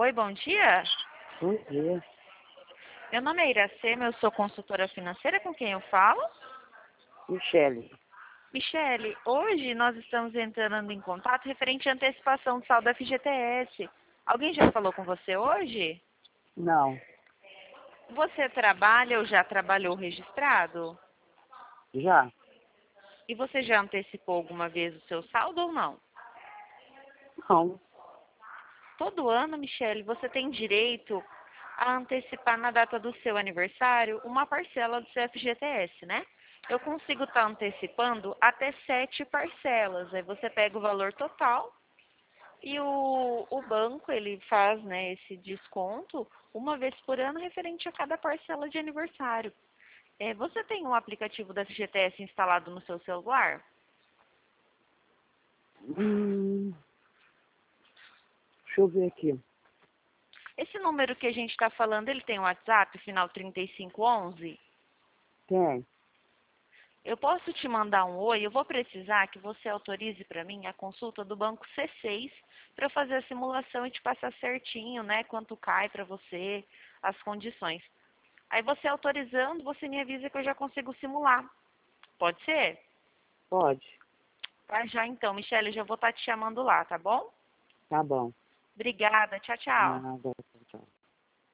Oi, bom dia. Bom dia. Meu nome é Iracema, eu sou consultora financeira. Com quem eu falo? Michele. Michele, hoje nós estamos entrando em contato referente à antecipação do saldo FGTS. Alguém já falou com você hoje? Não. Você trabalha ou já trabalhou registrado? Já? E você já antecipou alguma vez o seu saldo ou não? Não. Todo ano, Michele, você tem direito a antecipar na data do seu aniversário uma parcela do seu FGTS, né? Eu consigo estar antecipando até 7 parcelas. Aí você pega o valor total e o banco ele faz, né, esse desconto uma vez por ano referente a cada parcela de aniversário. Você tem um aplicativo da FGTS instalado no seu celular? Deixa eu ver aqui. Esse número que a gente está falando, ele tem um WhatsApp, final 3511? Tem. Eu posso te mandar um oi, eu vou precisar que você autorize para mim a consulta do banco C6 para eu fazer a simulação e te passar certinho, né, quanto cai para você, as condições. Aí você autorizando, você me avisa que eu já consigo simular. Pode ser? Pode. Tá já então, Michele, eu já vou estar te chamando lá, tá bom? Tá bom. Obrigada, tchau, tchau. Nada.